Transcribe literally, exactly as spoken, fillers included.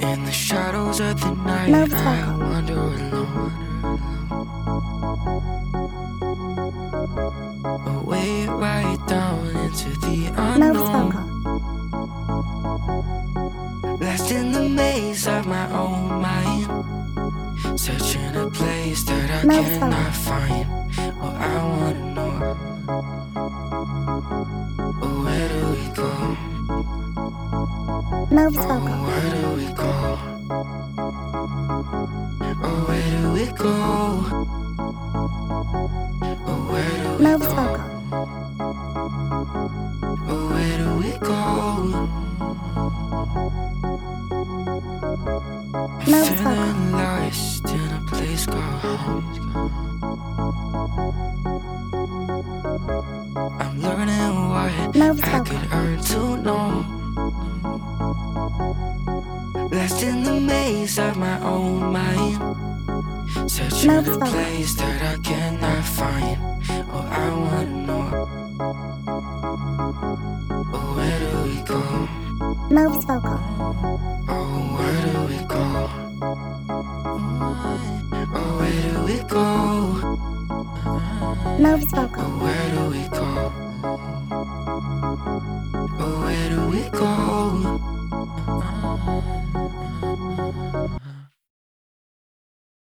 In the shadows of the night, Move I Taco. wander alone, away right down into the Move unknown, Taco. lost in the maze of my own mind, searching a place that I Move cannot Taco. find. Oh, I wanna know, oh, where do we go? Move Oh, Taco. where do we go? Oh, where do we go? Oh, where do we Move go? Taco. Oh, where do we go? I'm Move feeling Taco. lost in a place called home. I'm learning what Move I Taco. could earn to know. Lost in the maze of my own mind, searching Move a Taco. place that I cannot find. Oh, I wanna know, oh, where do we go? Move Taco. Oh, where do we go? Oh, where do we go? Move